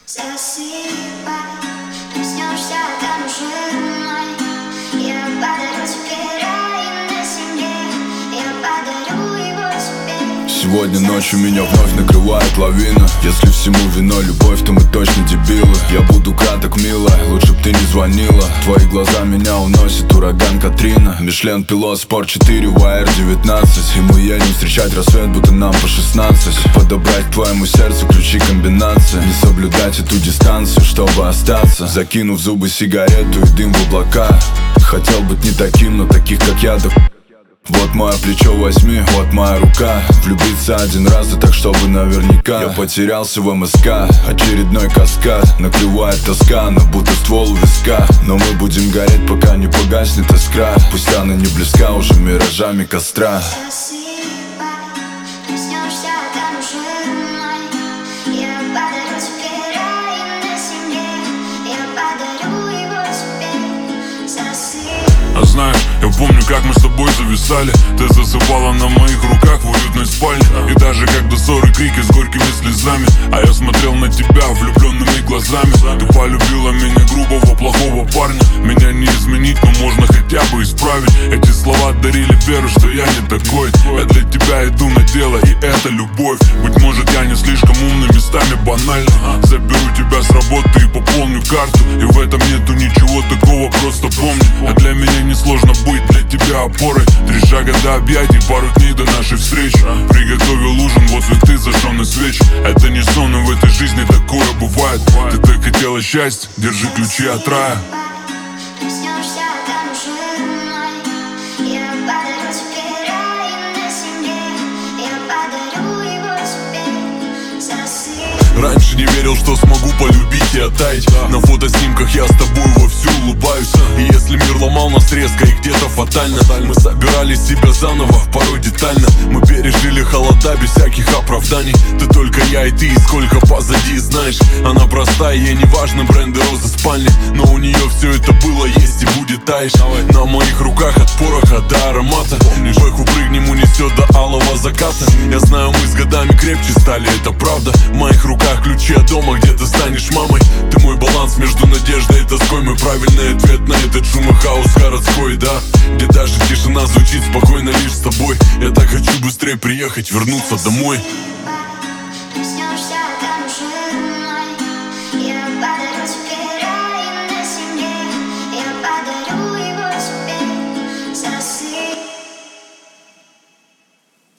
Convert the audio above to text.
Засыпай, проснешься там уже мной. Я подарю тебе рай на земле, я подарю его тебе. Сегодня ночью меня вновь накрывает лавина. Если всему виной любовь, то мы точно дебилы. Я буду краток, милая, лучше б ты не звонила. Твои глаза меня уносит ураган Катрина. Мишлен пилот, Спорт 4, ВР-19. И мы едем встречать рассвет, будто нам по 16. Подобрать к твоему сердцу ключи комбинации. Не соблюдать эту дистанцию, чтобы остаться. Закинув в зубы сигарету и дым в облака. Хотел быть не таким, но таких как я Вот мое плечо возьми, вот моя рука. Влюбиться один раз, да так чтобы наверняка. Я потерялся в МСК, очередной каскад. Накрывает тоска, она будто ствол у виска. Но мы будем гореть, пока не погаснет искра. Пусть она не близка уже миражами костра. Засыпай, проснешься там уже мной. Я подарю тебе рай на земле, я подарю его тебе. Засыпай. А знаешь, я помню, как мы с тобой зависали. Ты засыпала на моих руках в уютной спальне. И даже когда ссоры, крики с горькими слезами, а я смотрел на тебя влюбленными глазами. Ты полюбила меня грубого, плохого парня. Меня не изменить, но можно хотя бы исправить. Эти слова дарили веру, что я не такой. Я для тебя иду на дело, и это любовь. Быть может, я не слишком умный, местами банально. Заберу тебя с работы и пополню карту. И в этом нету ничего такого, просто помни. А для меня несложно быть для тебя опорой. 3 шага до объятий, пару дней до нашей встречи. Приготовил ужин, вот цветы, зажженные свечи. Это не сон, и в этой жизни такое бывает. Ты так хотела счастья, держи ключи от рая. Проснешься там уже мной. Я подарю тебе рай на земле, я подарю его тебе. Засыпай. Раньше не верил, что смогу полюбить и оттаять. На фотоснимках я с тобой вовсю улыбаюсь. И если мир ломал нас резко и где-то фатально, мы собирали себя заново, порой детально. Мы пережили холода без всяких оправданий. Ты только я и ты, и сколько позади, знаешь. Она простая, ей не важно бренды розы спальни. Но у нее все это было, есть и будет, таешь. На моих руках от пороха до аромата. Бэху прыгнем, унесет до алого заката. Я знаю, мы с годами крепче стали, это правда. В моих руках ключи от дома, где ты станешь мамой. Ты мой баланс между надеждой и тоской. Мой правильный ответ на этот шум и хаос городской, да. Где даже тишина звучит спокойно лишь с тобой. Я так хочу быстрее приехать, вернуться домой.